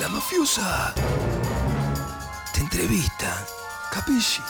La mafiosa te entrevista, capisci?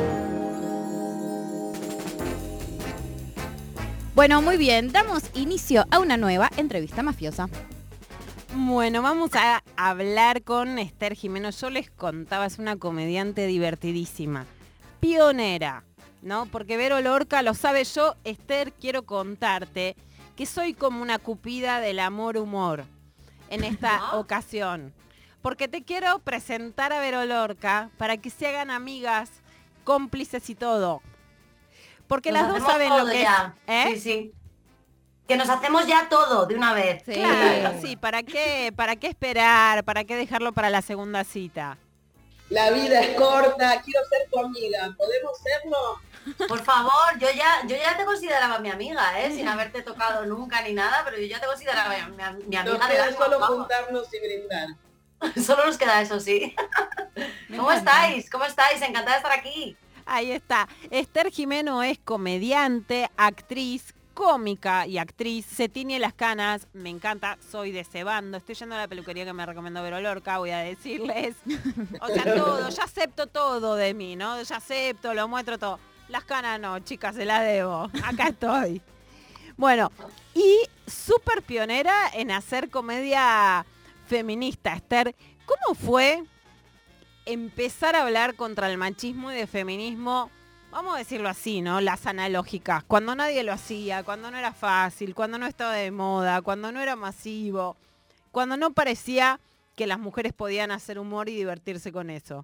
Bueno, muy bien, damos inicio a una nueva entrevista mafiosa. Bueno, vamos a hablar con Esther Jimeno. Yo les contaba, es una comediante divertidísima, pionera, ¿no? Porque Vero Lorca lo sabe. Yo, Esther, quiero contarte que soy como una cupida del amor-humor en esta ocasión. Porque te quiero presentar a Vero Lorca para que se hagan amigas, cómplices y todo. Porque Nos las dos hacemos saben todo lo que ya. es. Sí, sí. Que nos hacemos ya todo de una vez. Sí. Claro, sí, ¿para qué esperar? ¿Para qué dejarlo para la segunda cita? La vida es corta, quiero ser tu amiga, ¿podemos serlo? Por favor, yo ya te consideraba mi amiga, sin haberte tocado nunca ni nada, pero yo ya te consideraba mi amiga. Nos del queda alma, solo vamos. juntarnos y brindar. Solo nos queda eso, sí. ¿Cómo estáis? ¿Cómo estáis? Encantada de estar aquí. Ahí está. Esther Jimeno es comediante, actriz, cómica y actriz. Se tiñe las canas, me encanta, soy de ese bando. Estoy yendo a la peluquería que me recomendó Vero Lorca, voy a decirles. O sea, todo, ya acepto todo de mí, ¿no? Ya acepto, lo muestro todo. Las canas no, chicas, se las debo. Acá estoy. Bueno, y súper pionera en hacer comedia feminista. Esther, ¿cómo fue empezar a hablar contra el machismo y de feminismo? Vamos a decirlo así, ¿no? Las analógicas. Cuando nadie lo hacía, cuando no era fácil, cuando no estaba de moda, cuando no era masivo, cuando no parecía que las mujeres podían hacer humor y divertirse con eso.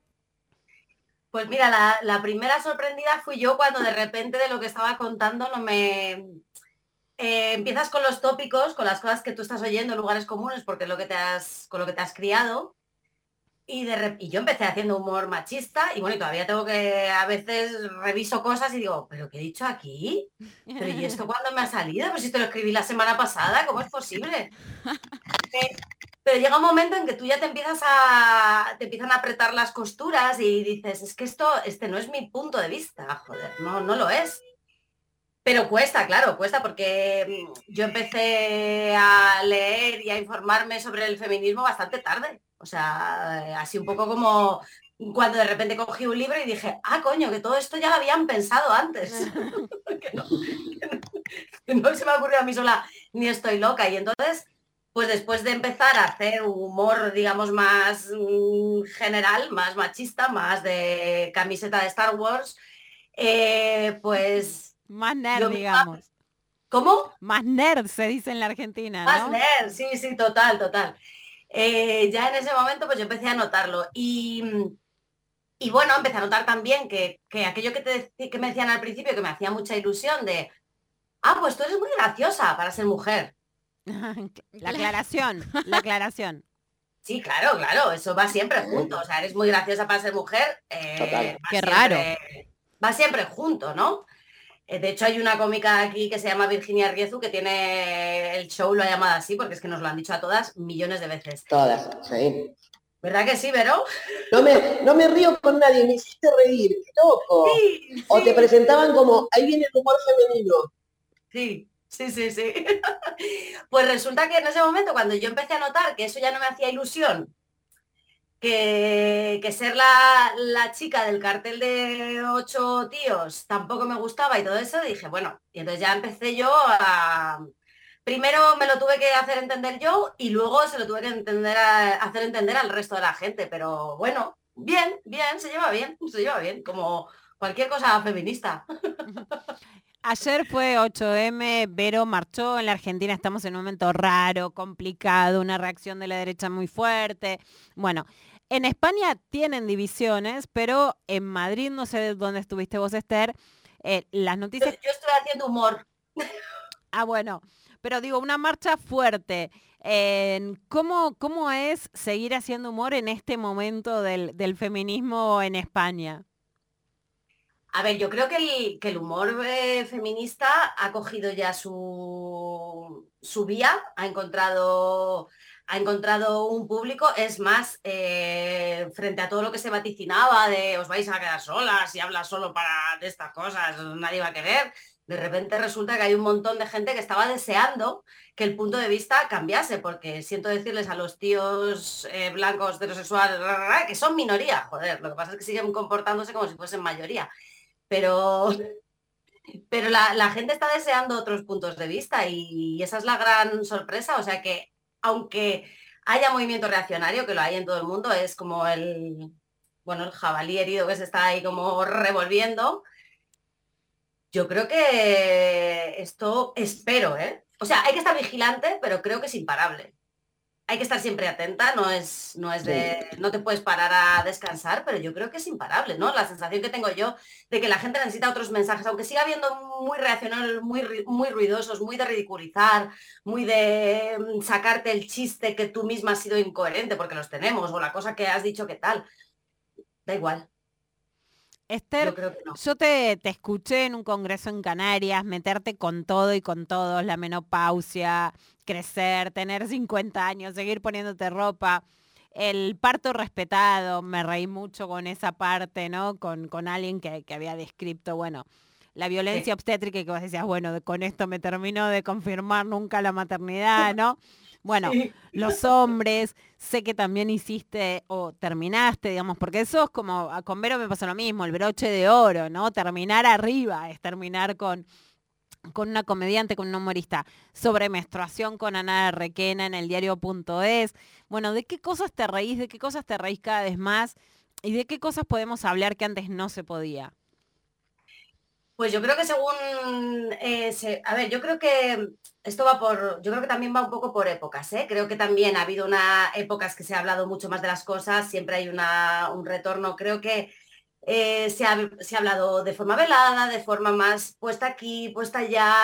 Pues mira, la primera sorprendida fui yo cuando de repente de lo que estaba contando no me... empiezas con los tópicos, con las cosas que tú estás oyendo en lugares comunes, porque es lo que con lo que te has criado. Y yo empecé haciendo humor machista y bueno, y todavía tengo que, a veces reviso cosas y digo, ¿pero qué he dicho aquí? ¿Pero y esto cuándo me ha salido? Pues si te lo escribí la semana pasada, ¿cómo es posible? Pero llega un momento en que tú ya te empiezan a apretar las costuras y dices, es que este no es mi punto de vista, joder, no lo es. Pero cuesta, claro, cuesta porque yo empecé a leer y a informarme sobre el feminismo bastante tarde. O sea, así un poco como cuando de repente cogí un libro y dije, coño, que todo esto ya lo habían pensado antes. que no se me ha ocurrido a mí sola, ni estoy loca. Y entonces, pues después de empezar a hacer un humor, digamos, más general, más machista, más de camiseta de Star Wars, pues... Más nerd, digamos. ¿Cómo? Más nerd se dice en la Argentina, ¿no? Más nerd, sí, total. Ya en ese momento pues yo empecé a notarlo y bueno, empecé a notar también que aquello que me decían al principio, que me hacía mucha ilusión de, pues tú eres muy graciosa para ser mujer. La aclaración. Sí, claro, eso va siempre junto, o sea, eres muy graciosa para ser mujer. Qué raro. Va siempre junto, ¿no? De hecho, hay una cómica aquí que se llama Virginia Riezu que tiene el show, lo ha llamado así, porque es que nos lo han dicho a todas millones de veces. Todas, sí. ¿Verdad que sí, Vero? No me río con nadie, me hiciste reír, qué loco. Sí. O te presentaban como, ahí viene el humor femenino. Sí. Pues resulta que en ese momento, cuando yo empecé a notar que eso ya no me hacía ilusión, que ser la chica del cartel de 8 tíos tampoco me gustaba y todo eso, dije, bueno, y entonces ya empecé yo a... Primero me lo tuve que hacer entender yo y luego se lo tuve que hacer entender al resto de la gente, pero bueno, bien, se lleva bien, como cualquier cosa feminista. Ayer fue 8M, Vero marchó en la Argentina, estamos en un momento raro, complicado, una reacción de la derecha muy fuerte. Bueno, en España tienen divisiones, pero en Madrid, no sé dónde estuviste vos, Esther, las noticias... Yo estoy haciendo humor. Bueno, pero digo, una marcha fuerte. ¿Cómo es seguir haciendo humor en este momento del feminismo en España? A ver, yo creo que el humor feminista ha cogido ya su vía, ha encontrado un público. Es más, frente a todo lo que se vaticinaba de os vais a quedar solas y hablas solo de estas cosas, nadie va a querer. De repente resulta que hay un montón de gente que estaba deseando que el punto de vista cambiase, porque siento decirles a los tíos blancos, heterosexuales, que son minoría, joder, lo que pasa es que siguen comportándose como si fuesen mayoría. Pero, pero la gente está deseando otros puntos de vista y esa es la gran sorpresa. O sea que, aunque haya movimiento reaccionario, que lo hay en todo el mundo, es como el jabalí herido que se está ahí como revolviendo. Yo creo que esto, espero, ¿eh? O sea, hay que estar vigilante, pero creo que es imparable. Hay que estar siempre atenta, no te puedes parar a descansar, pero yo creo que es imparable, ¿no? La sensación que tengo yo de que la gente necesita otros mensajes, aunque siga habiendo muy reaccionarios, muy ruidosos, muy de ridiculizar, muy de sacarte el chiste que tú misma has sido incoherente, porque los tenemos, o la cosa que has dicho que tal. Da igual, Esther, yo creo que no. yo te escuché en un congreso en Canarias meterte con todo y con todos, la menopausia, crecer, tener 50 años, seguir poniéndote ropa, el parto respetado, me reí mucho con esa parte, ¿no? Con alguien que había descrito, bueno, la violencia Sí. obstétrica y que vos decías, bueno, con esto me terminó de confirmar nunca la maternidad, ¿no? Bueno, Sí. los hombres, sé que también hiciste o terminaste, digamos, porque eso es como, con Vero me pasó lo mismo, el broche de oro, ¿no? Terminar arriba es terminar con una comediante, con un humorista, sobre menstruación con Ana Requena en el diario.es. Bueno, ¿de qué cosas te reís? ¿De qué cosas te reís cada vez más? ¿Y de qué cosas podemos hablar que antes no se podía? Pues yo creo que según, a ver, yo creo que esto yo creo que también va un poco por épocas, ¿eh? Creo que también ha habido épocas que se ha hablado mucho más de las cosas, siempre hay un retorno, creo que se ha hablado de forma velada, de forma más puesta aquí, puesta allá,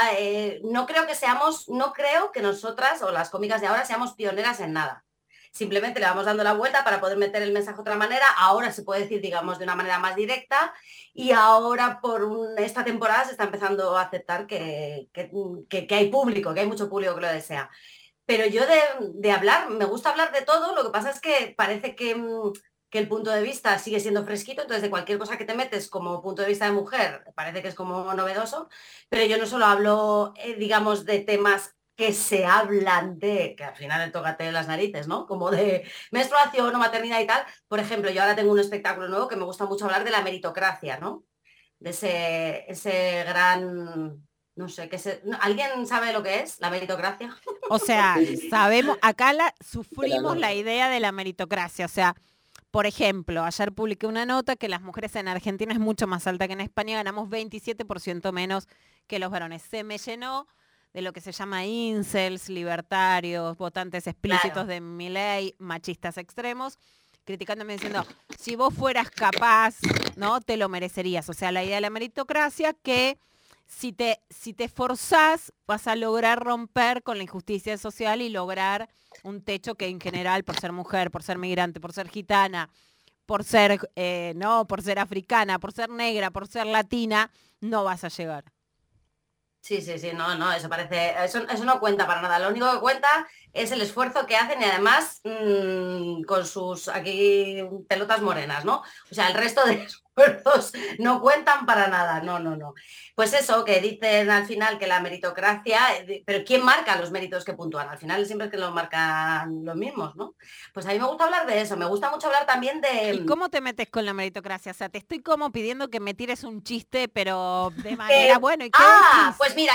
no creo que nosotras o las cómicas de ahora seamos pioneras en nada. Simplemente le vamos dando la vuelta para poder meter el mensaje de otra manera, ahora se puede decir, digamos, de una manera más directa, y ahora esta temporada se está empezando a aceptar que hay público, que hay mucho público que lo desea. Pero yo de hablar, me gusta hablar de todo, lo que pasa es que parece que el punto de vista sigue siendo fresquito, entonces de cualquier cosa que te metes como punto de vista de mujer, parece que es como novedoso, pero yo no solo hablo, digamos, de temas que se hablan que al final el tócate las narices, ¿no? Como de menstruación o maternidad y tal. Por ejemplo, yo ahora tengo un espectáculo nuevo que me gusta mucho hablar de la meritocracia, ¿no? De ese gran, no sé, ¿alguien sabe lo que es la meritocracia? O sea, sabemos, acá sufrimos la idea de la meritocracia, o sea, por ejemplo, ayer publiqué una nota que las mujeres en Argentina es mucho más alta que en España, ganamos 27% menos que los varones. Se me llenó de lo que se llama incels, libertarios, votantes explícitos Claro. de Milei, machistas extremos, criticándome diciendo, si vos fueras capaz, ¿no? Te lo merecerías. O sea, la idea de la meritocracia que si te esforzás, vas a lograr romper con la injusticia social y lograr un techo que en general, por ser mujer, por ser migrante, por ser gitana, por ser, no, por ser africana, por ser negra, por ser latina, no vas a llegar. Sí, no, eso no cuenta para nada. Lo único que cuenta es el esfuerzo que hacen y además con sus aquí pelotas morenas, ¿no? O sea, el resto de esfuerzos no cuentan para nada, no. Pues eso, que dicen al final que la meritocracia, pero ¿quién marca los méritos que puntúan? Al final siempre es que lo marcan los mismos, ¿no? Pues a mí me gusta hablar de eso, me gusta mucho hablar también ¿Y de... cómo te metes con la meritocracia? O sea, te estoy como pidiendo que me tires un chiste, pero de manera, bueno, ¿y qué decís? Pues mira,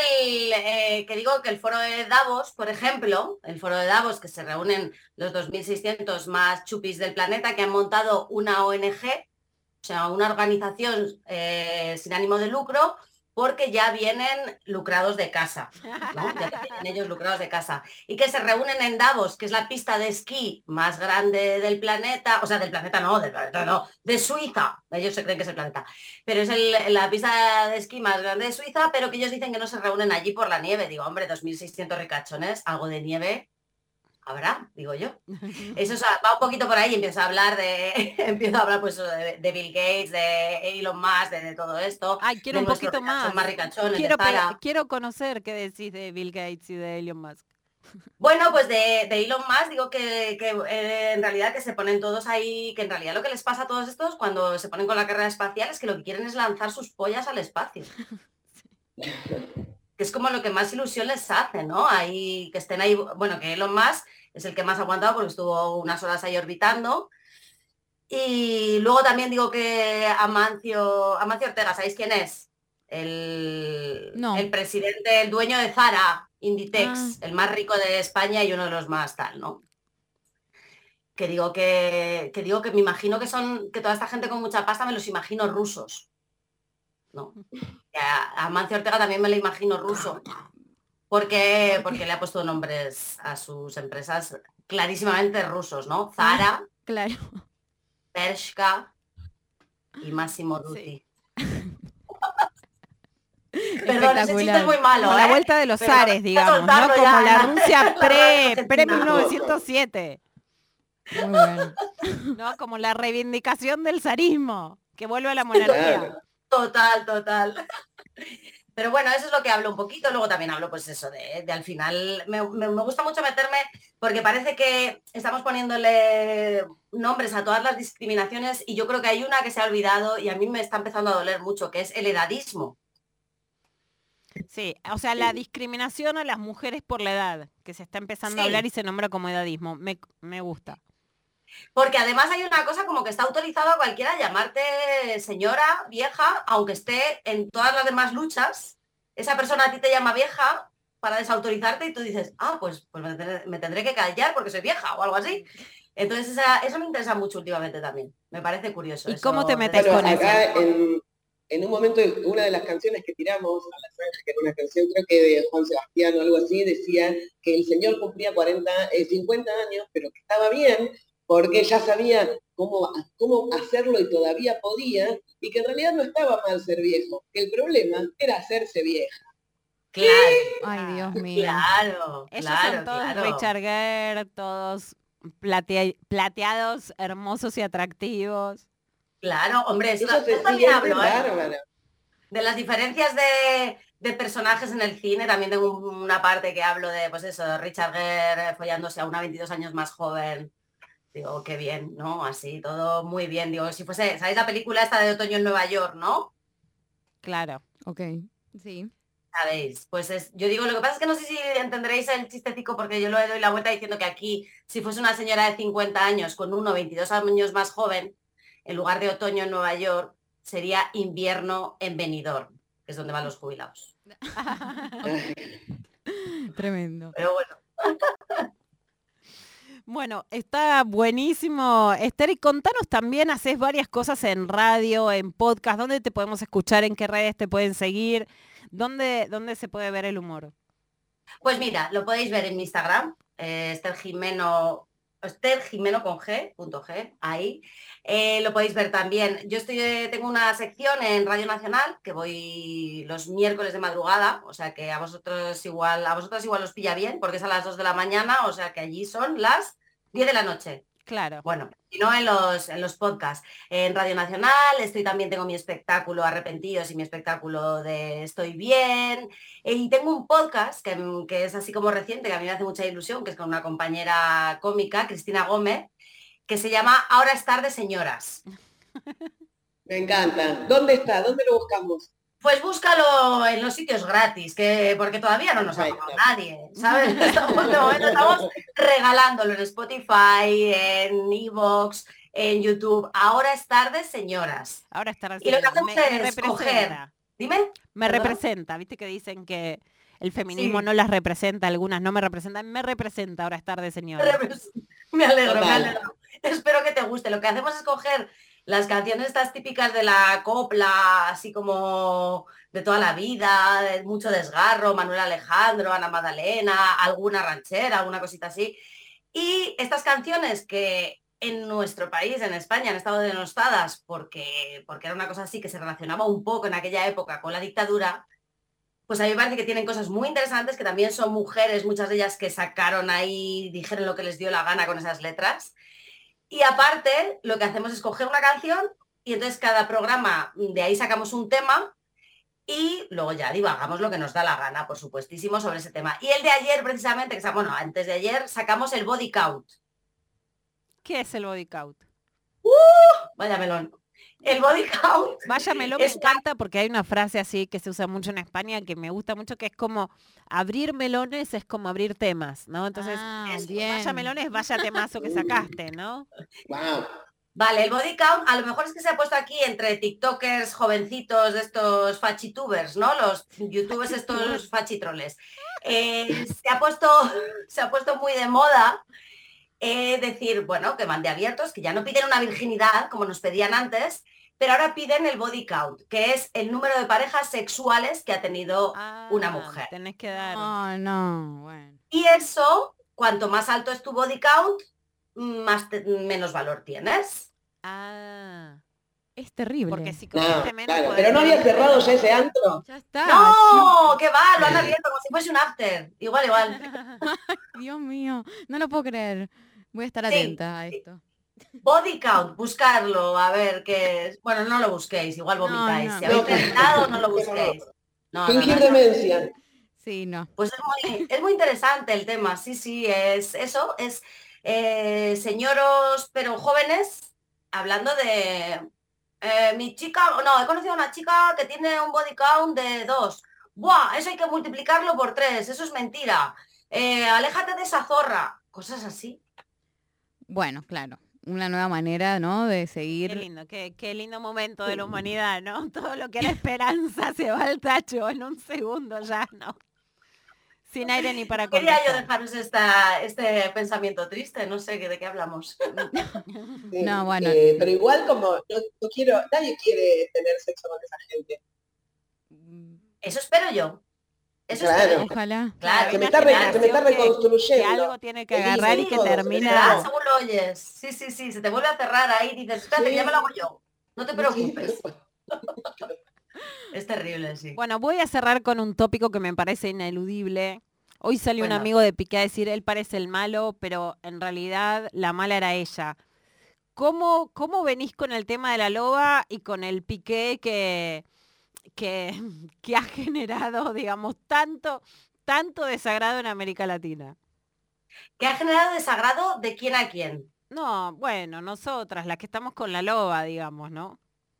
que digo que el foro de Davos, por ejemplo, el foro de Davos, que se reúnen los 2.600 más chupis del planeta, que han montado una ONG, o sea, una organización sin ánimo de lucro, porque ya vienen lucrados de casa, ¿no? Ya vienen ellos lucrados de casa. Y que se reúnen en Davos, que es la pista de esquí más grande del planeta, o sea, del planeta no, de Suiza. Ellos se creen que es el planeta. Pero es la pista de esquí más grande de Suiza, pero que ellos dicen que no se reúnen allí por la nieve. Digo, hombre, 2.600 ricachones, algo de nieve habrá, digo yo. Eso va un poquito por ahí y empiezo a hablar empiezo a hablar pues de Bill Gates, de Elon Musk, de todo esto, Ay, quiero de un nuestros poquito más. ricachones, de Zara. Quiero conocer qué decís de Bill Gates y de Elon Musk. Bueno, pues de Elon Musk digo que en realidad que se ponen todos ahí, que en realidad lo que les pasa a todos estos cuando se ponen con la carrera espacial es que lo que quieren es lanzar sus pollas al espacio. Que es como lo que más ilusión les hace, ¿no? Ahí, que estén ahí, bueno, que Elon Musk es el que más ha aguantado porque estuvo unas horas ahí orbitando. Y luego también digo que Amancio Ortega, ¿sabéis quién es? No. El presidente, el dueño de Zara, Inditex, el más rico de España y uno de los más tal, ¿no? Que digo que me imagino que toda esta gente con mucha pasta me los imagino rusos, ¿no? A Amancio Ortega también me lo imagino ruso, porque le ha puesto nombres a sus empresas clarísimamente rusos, ¿no? Zara, Claro. Bershka y Massimo Dutti. Perdón, ese Espectacular. chiste es muy malo, Como la vuelta de los Pero zares, digamos, ¿no? soltarlo Como ya. la Rusia La Argentina. pre-1907, Muy bueno. ¿no? Como la reivindicación del zarismo, que vuelve a la monarquía. Total. Pero bueno, eso es lo que hablo un poquito. Luego también hablo, pues eso, de al final. Me gusta mucho meterme porque parece que estamos poniéndole nombres a todas las discriminaciones y yo creo que hay una que se ha olvidado y a mí me está empezando a doler mucho, que es el edadismo. Sí, o sea, la discriminación a las mujeres por la edad, que se está empezando a Sí. hablar y se nombra como edadismo. Me gusta. Porque además hay una cosa como que está autorizado a cualquiera llamarte señora, vieja, aunque esté en todas las demás luchas. Esa persona a ti te llama vieja para desautorizarte y tú dices, pues me tendré que callar porque soy vieja o algo así. Entonces eso me interesa mucho últimamente también. Me parece curioso. ¿Y eso cómo te metes Bueno, con eso? acá en un momento, una de las canciones que tiramos a la sangre, que era una canción creo que de Juan Sebastián o algo así, decía que el señor cumplía 50 años, pero que estaba bien, porque ya sabía cómo hacerlo y todavía podía, y que en realidad no estaba mal ser viejo, que el problema era hacerse vieja. Claro. Ay, Dios mío. Claro. Ellos son todos Richard Gere, todos plateados, hermosos y atractivos. Claro, hombre, Eso yo se también siente hablo, bárbaro. de las diferencias de personajes en el cine. También tengo una parte que hablo de, pues eso, Richard Gere follándose a una 22 años más joven. Digo, qué bien, ¿no? Así, todo muy bien. Digo, si fuese, ¿sabéis la película esta de Otoño en Nueva York, no? Claro. Ok, sí. ¿Sabéis? Pues yo digo, lo que pasa es que no sé si entenderéis el chistecico porque yo le doy la vuelta diciendo que aquí, si fuese una señora de 50 años con 22 años más joven, en lugar de otoño en Nueva York, sería invierno en Benidorm, que es donde van los jubilados. Tremendo. Pero bueno. Bueno, está buenísimo. Esther, y contanos también, haces varias cosas en radio, en podcast, ¿dónde te podemos escuchar? ¿En qué redes te pueden seguir? ¿Dónde se puede ver el humor? Pues mira, lo podéis ver en mi Instagram, Esther Jimeno con G, ahí. Lo podéis ver también. Yo tengo una sección en Radio Nacional que voy los miércoles de madrugada, o sea que a vosotras igual os pilla bien, porque es a las 2 de la mañana, o sea que allí son las 10 de la noche. Claro. Bueno, y no en los podcasts. En Radio Nacional tengo mi espectáculo Arrepentidos y mi espectáculo de Estoy Bien. Y tengo un podcast que es así como reciente, que a mí me hace mucha ilusión, que es con una compañera cómica, Cristina Gómez, que se llama Ahora es tarde, señoras. Me encanta. ¿Dónde está? ¿Dónde lo buscamos? Pues búscalo en los sitios gratis, porque todavía no nos ha pagado nadie, ¿sabes? De momento estamos regalándolo en Spotify, en iVoox, en YouTube. Ahora es tarde, señoras. Ahora es tarde. Y lo que hacemos me es coger... Dime. Me ¿Perdón? representa, viste que dicen que el feminismo Sí. no las representa, algunas no me representan, me representa. Ahora es tarde, señora. Me alegro, Total. me alegro. Espero que te guste. Lo que hacemos es coger las canciones estas típicas de la copla, así como de toda la vida, de mucho desgarro, Manuel Alejandro, Ana Magdalena, alguna ranchera, alguna cosita así. Y estas canciones que en nuestro país, en España, han estado denostadas porque era una cosa así que se relacionaba un poco en aquella época con la dictadura, pues a mí me parece que tienen cosas muy interesantes, que también son mujeres, muchas de ellas que sacaron ahí, dijeron lo que les dio la gana con esas letras. Y aparte, lo que hacemos es coger una canción y entonces cada programa, de ahí sacamos un tema y luego ya divagamos lo que nos da la gana, por supuestísimo, sobre ese tema. Y el de ayer, precisamente, antes de ayer, sacamos el body count. ¿Qué es el body count? Vaya melón. El body count. Váyamelo, me encanta porque hay una frase así que se usa mucho en España que me gusta mucho, que es como abrir melones es como abrir temas, ¿no? Entonces, bien. vaya melones, vaya temazo que sacaste, ¿no? Wow. Vale, el body count, a lo mejor es que se ha puesto aquí entre tiktokers jovencitos de estos fachitubers, ¿no? Los youtubers estos fachitroles. Se ha puesto muy de moda decir, bueno, que van de abiertos, que ya no piden una virginidad como nos pedían antes, pero ahora piden el body count, que es el número de parejas sexuales que ha tenido una mujer. Tenés que dar. Oh, no, bueno. Y eso, cuanto más alto es tu body count, menos valor tienes. Es terrible. Porque si comiste menos... Claro, pero no había cerrado ya ese antro. Ya está. No, qué va, lo han abierto como si fuese un after. Igual. Dios mío, no lo puedo creer. Voy a estar atenta a esto. Body count, buscarlo, a ver qué es. Bueno, no lo busquéis, igual vomitáis. No. Si habéis terminado, no lo busquéis. Fingir demencia. Sí, no. Pues es muy interesante el tema, sí, es eso, es señoros pero jóvenes hablando de mi chica, no, he conocido a una chica que tiene un body count de 2. ¡Buah! Eso hay que multiplicarlo por 3, eso es mentira. Aléjate de esa zorra, cosas así. Bueno, claro. Una nueva manera, ¿no? De seguir. Qué lindo, qué lindo momento de la humanidad, ¿no? Todo lo que era esperanza se va al tacho en un segundo ya, ¿no? Sin aire ni para Quería contestar. yo dejaros este pensamiento triste, no sé de qué hablamos. Sí, No, bueno. Pero igual como nadie quiere tener sexo con esa gente. Eso espero yo. Eso Claro. espero yo. Ojalá. Claro, Se me está reconstruyendo. Que algo tiene que agarrar y que termina. Según lo oyes. Sí, se te vuelve a cerrar ahí y dices, espérate, ya me lo hago yo. No te preocupes. Es terrible, sí. Bueno, voy a cerrar con un tópico que me parece ineludible. Hoy salió un Bueno. amigo de Piqué a decir, él parece el malo, pero en realidad la mala era ella. ¿Cómo venís con el tema de la loba y con el Piqué que ha generado, digamos, tanto desagrado en América Latina? ¿Qué ha generado desagrado de quién a quién? No, bueno, nosotras, las que estamos con la loba, digamos, ¿no?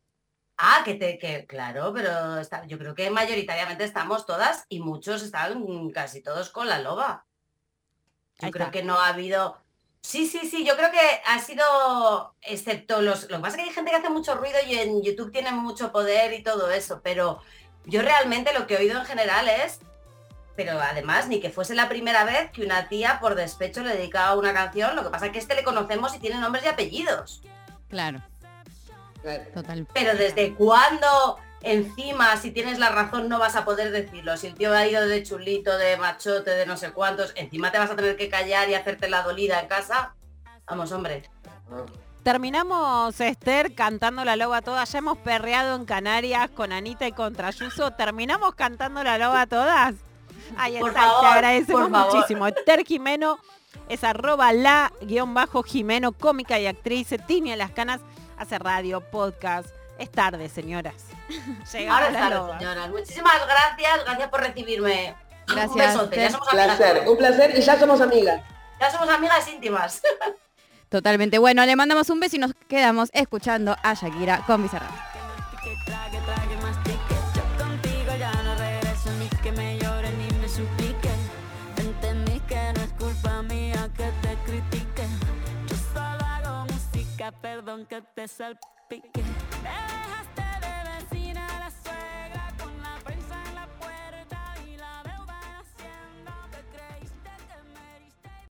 Claro, pero yo creo que mayoritariamente estamos todas y muchos están casi todos con la loba. Yo Ahí creo está. que no ha habido... Sí, yo creo que ha sido, excepto lo que pasa es que hay gente que hace mucho ruido y en YouTube tienen mucho poder y todo eso, pero yo realmente lo que he oído en general es, pero además ni que fuese la primera vez que una tía por despecho le dedicaba una canción, lo que pasa es que le conocemos y tiene nombres y apellidos. Claro, total. Pero ¿desde cuándo encima, si tienes la razón, no vas a poder decirlo? Si el tío ha ido de chulito, de machote, de no sé cuántos, encima te vas a tener que callar y hacerte la dolida en casa. Vamos, hombre. Terminamos, Esther, cantando la loba toda. Ya hemos perreado en Canarias con Anita y con Trayuso. ¿Terminamos cantando la loba todas? Ahí Por está, favor, te agradecemos por favor. muchísimo. Esther Jimeno es @la_Jimeno, cómica y actriz. Tiñe las canas, hace radio, podcast. Es tarde, señoras. Llegamos Ahora a la está, loba. señoras. Muchísimas gracias por recibirme. Gracias, Un besote, ya Esther. somos amigas. Un placer y ya somos amigas. Ya somos amigas íntimas. Totalmente. Bueno, le mandamos un beso y nos quedamos escuchando a Shakira con Bizarrap. Trague, mastique. Yo contigo ya no regreso, ni que me llore ni me suplique. Entendí que no es culpa mía que te critique. Yo solo hago música, perdón que te salpique. Me dejaste